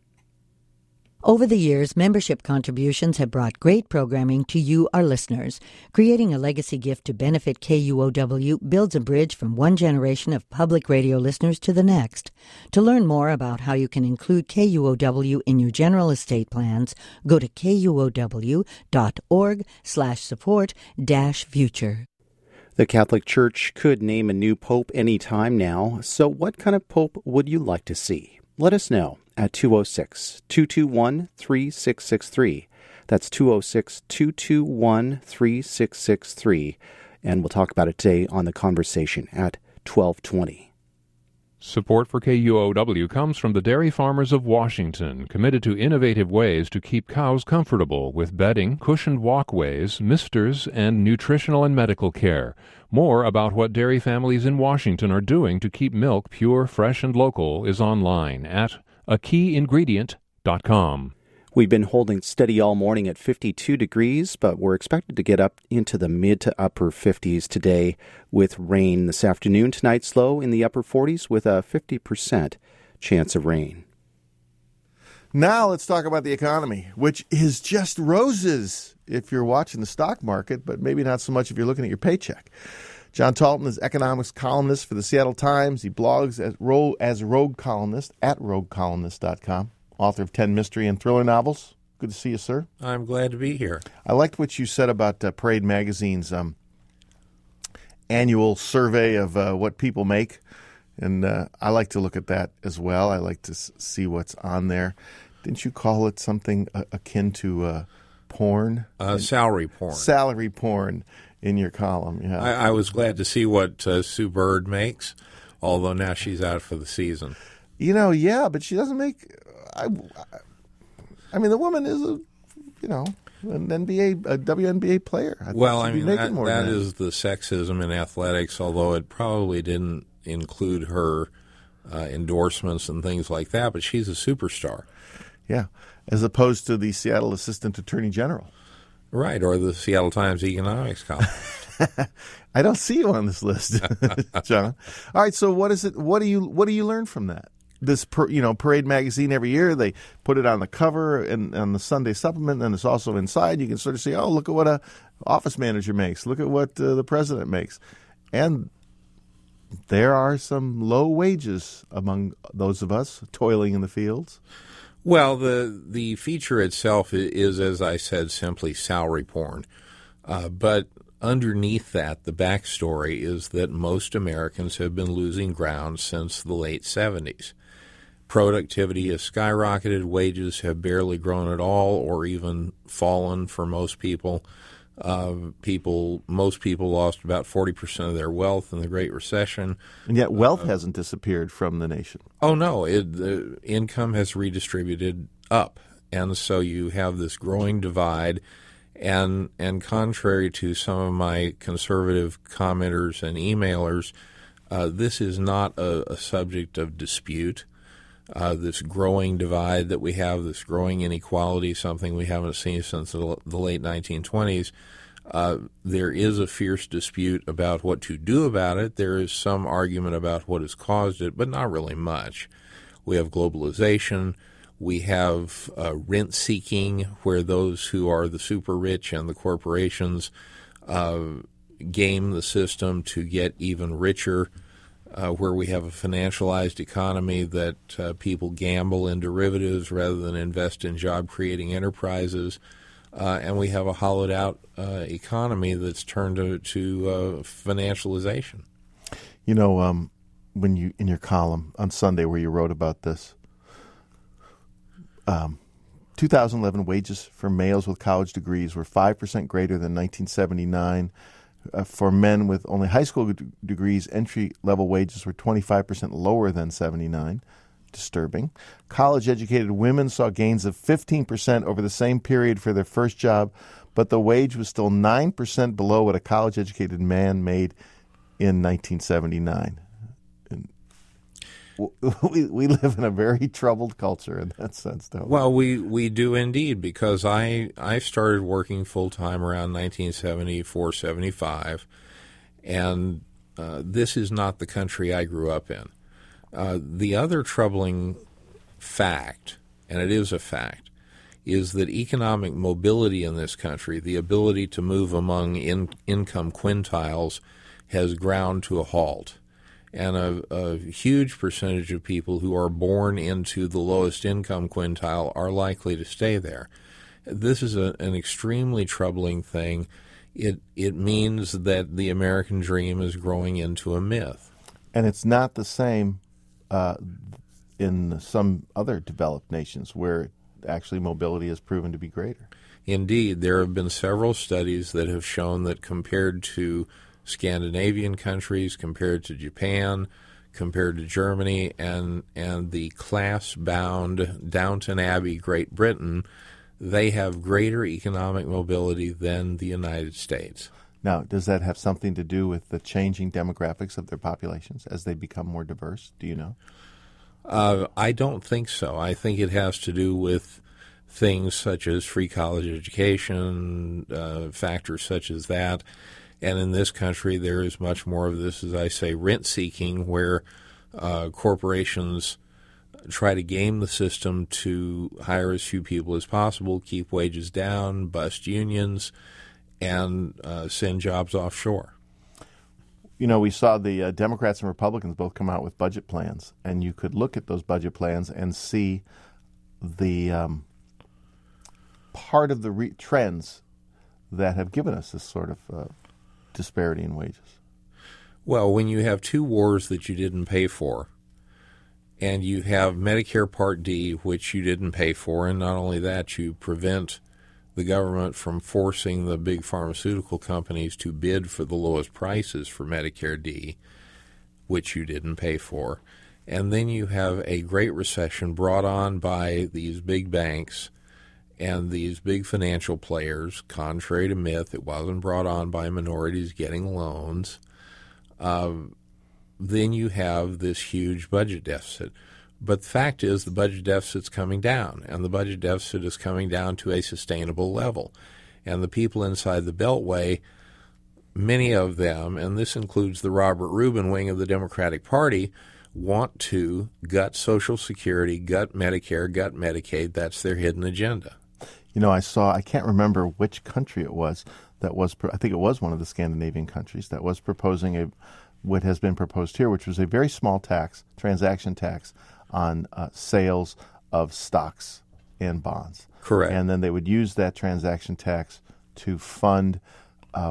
Over the years, membership contributions have brought great programming to you, our listeners. Creating a legacy gift to benefit K U O W builds a bridge from one generation of public radio listeners to the next. To learn more about how you can include K U O W in your general estate plans, go to kuow.org slash support dash future. The Catholic Church could name a new pope any time now, so what kind of pope would you like to see? Let us know at two oh six, two two one, three six six three. That's two oh six, two two one, three six six three. And we'll talk about it today on The Conversation at twelve twenty. Support for K U O W comes from the Dairy Farmers of Washington, committed to innovative ways to keep cows comfortable with bedding, cushioned walkways, misters, and nutritional and medical care. More about what dairy families in Washington are doing to keep milk pure, fresh, and local is online at a key ingredient dot com. We've been holding steady all morning at fifty-two degrees, but we're expected to get up into the mid to upper fifties today with rain this afternoon. Tonight's low in the upper forties with a fifty percent chance of rain. Now let's talk about the economy, which is just roses if you're watching the stock market, but maybe not so much if you're looking at your paycheck. John Talton is economics columnist for the Seattle Times. He blogs as, ro- as rogue columnist at rogue columnist dot com. Author of ten mystery and thriller novels. Good to see you, sir. I'm glad to be here. I liked what you said about uh, Parade Magazine's um, annual survey of uh, what people make, and uh, I like to look at that as well. I like to s- see what's on there. Didn't you call it something uh, akin to uh, porn? Uh, salary porn. Salary porn in your column, yeah. I, I was glad to see what uh, Sue Bird makes, although now she's out for the season. You know, yeah, but she doesn't make... I, I mean, the woman is a, you know, an N B A, a W N B A player. I well, I mean, that, that is the sexism in athletics, although it probably didn't include her uh, endorsements and things like that, but she's a superstar. Yeah, as opposed to the Seattle Assistant Attorney General. Right, or the Seattle Times economics column. I don't see you on this list, John. All right, so what is it? What do you what do you learn from that? This, per, you know, Parade Magazine every year, they put it on the cover and on the Sunday supplement, and it's also inside. You can sort of see, oh, look at what a office manager makes. Look at what uh, the president makes. And there are some low wages among those of us toiling in the fields. Well, the the feature itself is, as I said, simply salary porn. Uh, but underneath that, the backstory is that most Americans have been losing ground since the late seventies. Productivity has skyrocketed, wages have barely grown at all or even fallen for most people. Uh, people, most people lost about forty percent of their wealth in the Great Recession. And yet wealth uh, hasn't disappeared from the nation. Oh, no. It, the income has redistributed up. And so you have this growing divide. And, and contrary to some of my conservative commenters and emailers, uh, this is not a, a subject of dispute. Uh, this growing divide that we have, this growing inequality, something we haven't seen since the, the late nineteen twenties, uh, there is a fierce dispute about what to do about it. There is some argument about what has caused it, but not really much. We have globalization. We have uh, rent-seeking, where those who are the super rich and the corporations uh, game the system to get even richer. Uh, where we have a financialized economy that uh, people gamble in derivatives rather than invest in job-creating enterprises, uh, and we have a hollowed-out uh, economy that's turned to, to uh, financialization. You know, um, when you in your column on Sunday where you wrote about this, um, two thousand eleven wages for males with college degrees were five percent greater than nineteen seventy-nine. Uh, for men with only high school d- degrees, entry-level wages were twenty-five percent lower than seventy-nine. Disturbing. College-educated women saw gains of fifteen percent over the same period for their first job, but the wage was still nine percent below what a college-educated man made in nineteen seventy-nine. And we, we live in a very troubled culture in that sense, don't we? Well, we, we do indeed, because I I started working full-time around nineteen seventy-four, seventy-five, and uh, this is not the country I grew up in. Uh, the other troubling fact, and it is a fact, is that economic mobility in this country, the ability to move among in, income quintiles, has ground to a halt. And a, a huge percentage of people who are born into the lowest income quintile are likely to stay there. This is a, an extremely troubling thing. It it means that the American dream is growing into a myth. And it's not the same uh, in some other developed nations where actually mobility has proven to be greater. Indeed, there have been several studies that have shown that compared to Scandinavian countries, compared to Japan, compared to Germany, and and the class-bound Downton Abbey Great Britain, they have greater economic mobility than the United States. Now, does that have something to do with the changing demographics of their populations as they become more diverse? Do you know? Uh, I don't think so. I think it has to do with things such as free college education, uh, factors such as that. And in this country, there is much more of this, as I say, rent-seeking, where uh, corporations try to game the system to hire as few people as possible, keep wages down, bust unions, and uh, send jobs offshore. You know, we saw the uh, Democrats and Republicans both come out with budget plans, and you could look at those budget plans and see the um, part of the re- trends that have given us this sort of uh, disparity in wages. Well, when you have two wars that you didn't pay for, and you have Medicare Part D, which you didn't pay for, and not only that, you prevent the government from forcing the big pharmaceutical companies to bid for the lowest prices for Medicare D, which you didn't pay for. And then you have a Great Recession brought on by these big banks and these big financial players. Contrary to myth, it wasn't brought on by minorities getting loans. Uh, then you have this huge budget deficit. But the fact is the budget deficit's coming down, and the budget deficit is coming down to a sustainable level. And the people inside the Beltway, many of them, and this includes the Robert Rubin wing of the Democratic Party, want to gut Social Security, gut Medicare, gut Medicaid. That's their hidden agenda. You know, I saw, I can't remember which country it was that was, I think it was one of the Scandinavian countries that was proposing a, what has been proposed here, which was a very small tax, transaction tax, on uh, sales of stocks and bonds. Correct. And then they would use that transaction tax to fund um,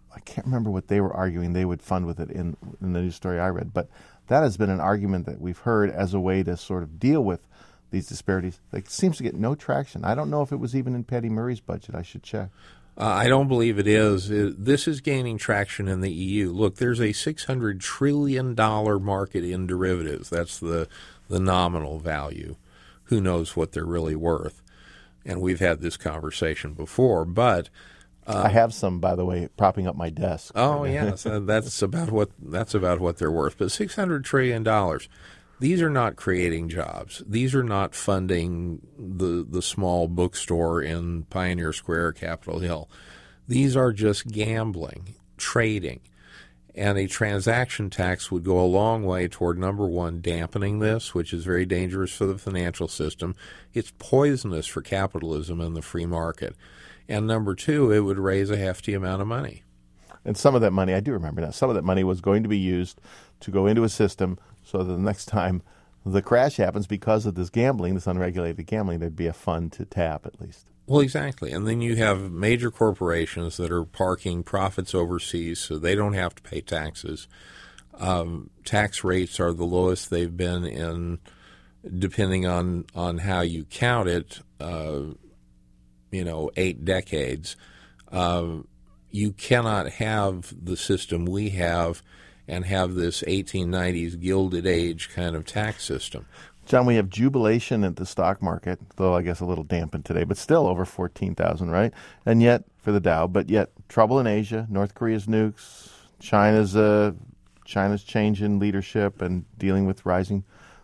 I can't remember what they were arguing they would fund with it in, in the news story I read, but that has been an argument that we've heard as a way to sort of deal with these disparities. It seems to get no traction. I don't know if it was even in Patty Murray's budget. I should check. Uh, I don't believe it is. It, this is gaining traction in the E U. Look, there's a six hundred trillion dollars market in derivatives. That's the, the nominal value. Who knows what they're really worth? And we've had this conversation before, but uh, I have some, by the way, propping up my desk. Oh, yes, uh, that's about what that's about what they're worth. But six hundred trillion dollars. These are not creating jobs. These are not funding the the small bookstore in Pioneer Square, Capitol Hill. These are just gambling, trading. And a transaction tax would go a long way toward, number one, dampening this, which is very dangerous for the financial system. It's poisonous for capitalism and the free market. And number two, it would raise a hefty amount of money. And some of that money, I do remember now, some of that money was going to be used to go into a system so that the next time the crash happens because of this gambling, this unregulated gambling, there'd be a fund to tap at least. Well, exactly. And then you have major corporations that are parking profits overseas so they don't have to pay taxes. Um, tax rates are the lowest they've been in, depending on, on how you count it, uh, you know, eight decades. Uh, you cannot have the system we have and have this eighteen nineties Gilded Age kind of tax system. John, we have jubilation at the stock market, though I guess a little dampened today, but still over fourteen thousand, right? And yet, for the Dow, but yet trouble in Asia, North Korea's nukes, China's uh, China's change in leadership and dealing with rising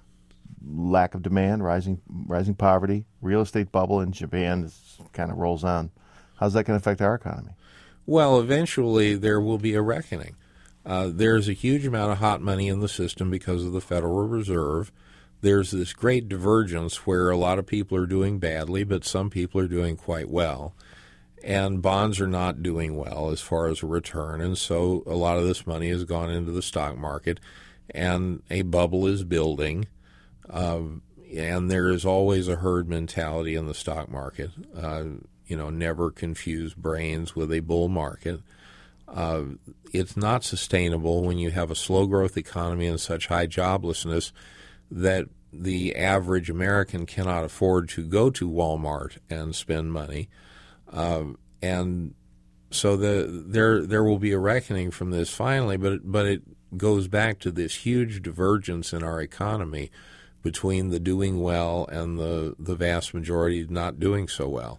lack of demand, rising rising poverty, real estate bubble in Japan is, kind of rolls on. How's that going to affect our economy? Well, eventually there will be a reckoning. Uh, there's a huge amount of hot money in the system because of the Federal Reserve. There's this great divergence where a lot of people are doing badly, but some people are doing quite well. And bonds are not doing well as far as a return, and so a lot of this money has gone into the stock market, and a bubble is building. Uh, and there is always a herd mentality in the stock market. Uh, you know, never confuse brains with a bull market. Uh, it's not sustainable when you have a slow growth economy and such high joblessness that the average American cannot afford to go to Walmart and spend money. Uh, and so the, there there will be a reckoning from this finally, but it, but it goes back to this huge divergence in our economy between the doing well and the, the vast majority not doing so well.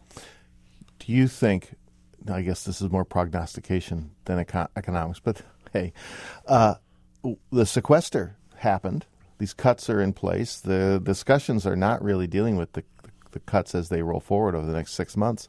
Do you think, I guess this is more prognostication than econ- economics, but hey, uh, the sequester happened. These cuts are in place. The discussions are not really dealing with the, the cuts as they roll forward over the next six months.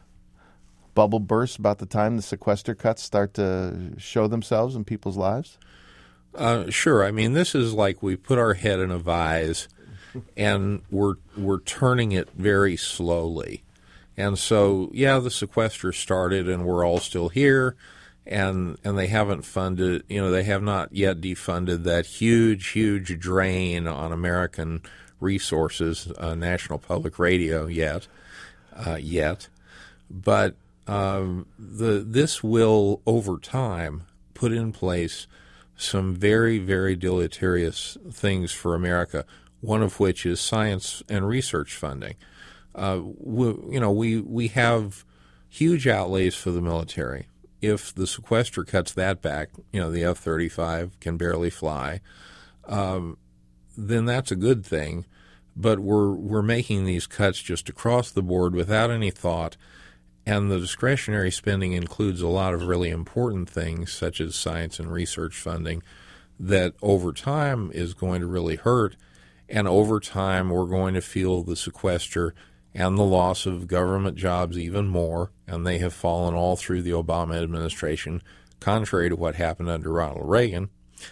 Bubble bursts about the time the sequester cuts start to show themselves in people's lives? Uh, sure. I mean, this is like we put our head in a vise and we're we're turning it very slowly. And so, yeah, the sequester started and we're all still here, and and they haven't funded, you know, they have not yet defunded that huge, huge drain on American resources, uh, National Public Radio yet, uh, yet. But um, the this will, over time, put in place some very, very deleterious things for America, one of which is science and research funding. Uh, we, you know, we, we have huge outlays for the military. If the sequester cuts that back, you know, the F thirty-five can barely fly, um, then that's a good thing. But we're we're making these cuts just across the board without any thought, and the discretionary spending includes a lot of really important things, such as science and research funding, that over time is going to really hurt, and over time we're going to feel the sequester and the loss of government jobs even more, and they have fallen all through the Obama administration, contrary to what happened under Ronald Reagan.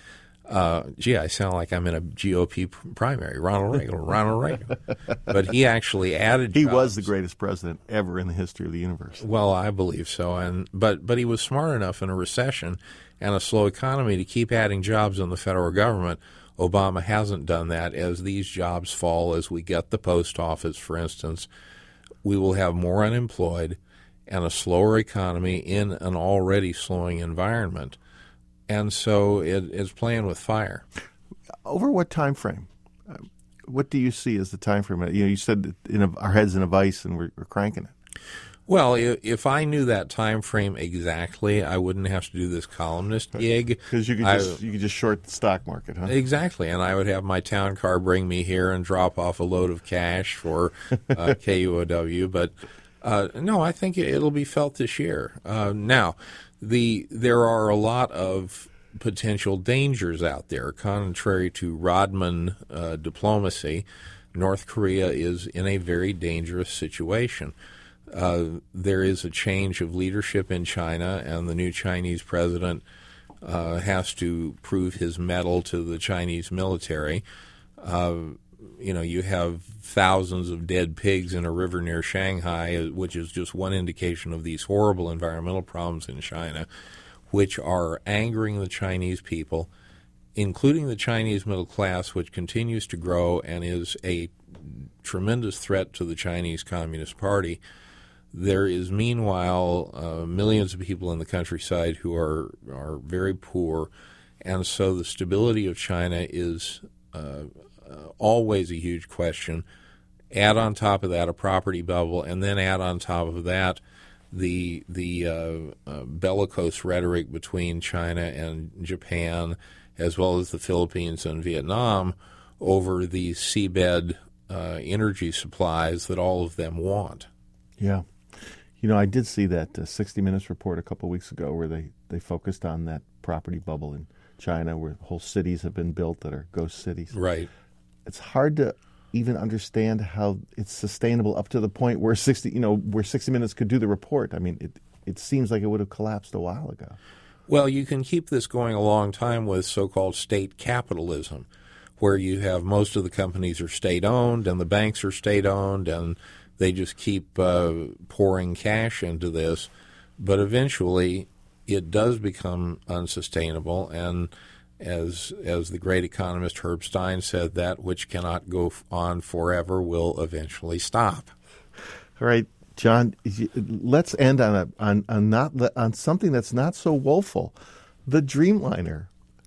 Uh, gee, I sound like I'm in a G O P primary. Ronald Reagan, Ronald Reagan. But he actually added He jobs. was the greatest president ever in the history of the universe. Well, I believe so. And but but he was smart enough in a recession and a slow economy to keep adding jobs in the federal government. Obama hasn't done that. As these jobs fall, as we get the post office, for instance, we will have more unemployed, and a slower economy in an already slowing environment. And so it, it's playing with fire. Over what time frame? Uh, what do you see as the time frame? You know, you said in a, our head's in a vice and we're, we're cranking it. Well, if I knew that time frame exactly, I wouldn't have to do this columnist gig. Because you could just I, you could just short the stock market, huh? Exactly, and I would have my town car bring me here and drop off a load of cash for uh, K U O W. But uh, no, I think it'll be felt this year. Uh, now, the there are a lot of potential dangers out there. Contrary to Rodman uh, diplomacy, North Korea is in a very dangerous situation. Uh, there is a change of leadership in China, and the new Chinese president uh, has to prove his mettle to the Chinese military. Uh, you know, you have thousands of dead pigs in a river near Shanghai, which is just one indication of these horrible environmental problems in China, which are angering the Chinese people, including the Chinese middle class, which continues to grow and is a tremendous threat to the Chinese Communist Party. There is, meanwhile, uh, millions of people in the countryside who are are very poor, and so the stability of China is uh, uh, always a huge question. Add on top of that a property bubble, and then add on top of that the the uh, uh, bellicose rhetoric between China and Japan, as well as the Philippines and Vietnam, over the seabed uh, energy supplies that all of them want. Yeah. You know, I did see that uh, sixty minutes report a couple of weeks ago where they, they focused on that property bubble in China where whole cities have been built that are ghost cities. Right. It's hard to even understand how it's sustainable up to the point where sixty, you know, where sixty minutes could do the report. I mean, it it seems like it would have collapsed a while ago. Well, you can keep this going a long time with so-called state capitalism, where you have most of the companies are state-owned and the banks are state-owned and they just keep uh, pouring cash into this. But eventually it does become unsustainable, and as as the great economist Herb Stein said, that which cannot go on forever will eventually stop. All right, John, let's end on a on, on not on something that's not so woeful. The Dreamliner.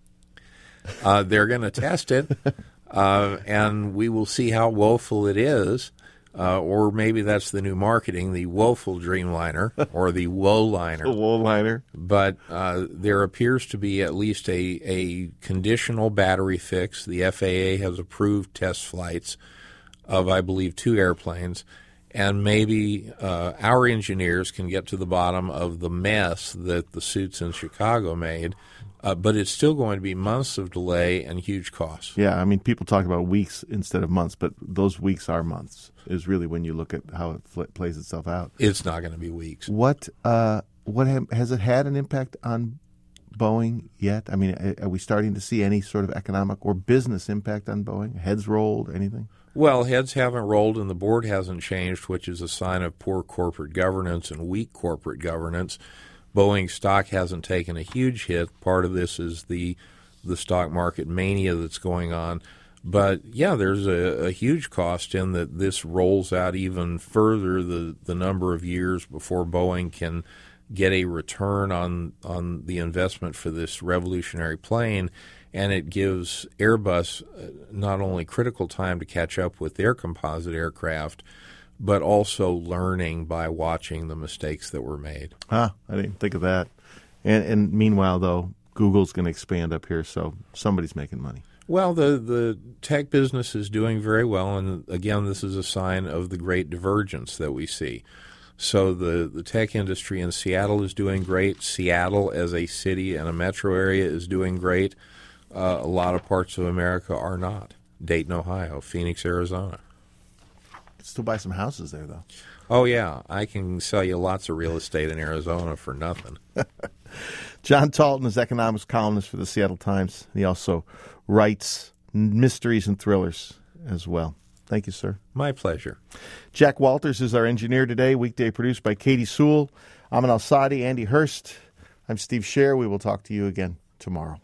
Uh, they're going to test it, uh, and we will see how woeful it is. Uh, or maybe that's the new marketing, the woeful Dreamliner or the woe-liner. The woe-liner. But uh, there appears to be at least a, a conditional battery fix. The F A A has approved test flights of, I believe, two airplanes. And maybe uh, our engineers can get to the bottom of the mess that the suits in Chicago made. Uh, but it's still going to be months of delay and huge costs. Yeah, I mean, people talk about weeks instead of months, but those weeks are months, is really when you look at how it fl- plays itself out. It's not going to be weeks. What uh, what ha- has it had an impact on Boeing yet? I mean, are we starting to see any sort of economic or business impact on Boeing? Heads rolled, anything? Well, heads haven't rolled and the board hasn't changed, which is a sign of poor corporate governance and weak corporate governance. Boeing stock hasn't taken a huge hit. Part of this is the the stock market mania that's going on. But, yeah, there's a, a huge cost in that this rolls out even further the, the number of years before Boeing can get a return on, on the investment for this revolutionary plane. And it gives Airbus not only critical time to catch up with their composite aircraft, but also learning by watching the mistakes that were made. Huh, I didn't think of that. And, and meanwhile, though, Google's going to expand up here, so somebody's making money. Well, the, the tech business is doing very well, and again, this is a sign of the great divergence that we see. So the, the tech industry in Seattle is doing great. Seattle as a city and a metro area is doing great. Uh, a lot of parts of America are not. Dayton, Ohio, Phoenix, Arizona. Still buy some houses there, though. Oh, yeah. I can sell you lots of real estate in Arizona for nothing. John Talton is economics columnist for the Seattle Times. He also writes mysteries and thrillers as well. Thank you, sir. My pleasure. Jack Walters is our engineer today, weekday produced by Katie Sewell. Amin Al-Sadi, Andy Hurst. I'm Steve Scher. We will talk to you again tomorrow.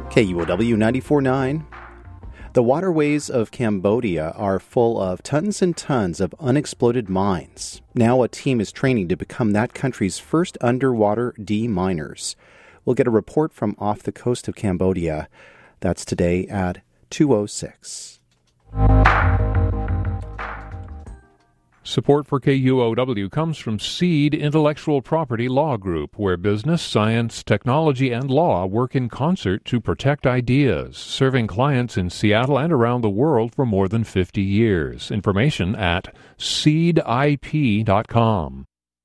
K U O W ninety-four point nine. The waterways of Cambodia are full of tons and tons of unexploded mines. Now a team is training to become that country's first underwater deminers. We'll get a report from off the coast of Cambodia. That's today at two oh six. Support for K U O W comes from Seed Intellectual Property Law Group, where business, science, technology, and law work in concert to protect ideas, serving clients in Seattle and around the world for more than fifty years. Information at seed I P dot com.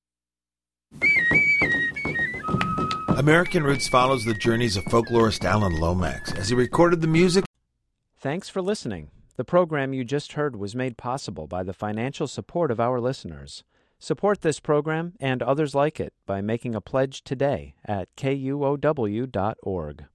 American Roots follows the journeys of folklorist Alan Lomax as he recorded the music. Thanks for listening. The program you just heard was made possible by the financial support of our listeners. Support this program and others like it by making a pledge today at K U O W dot org.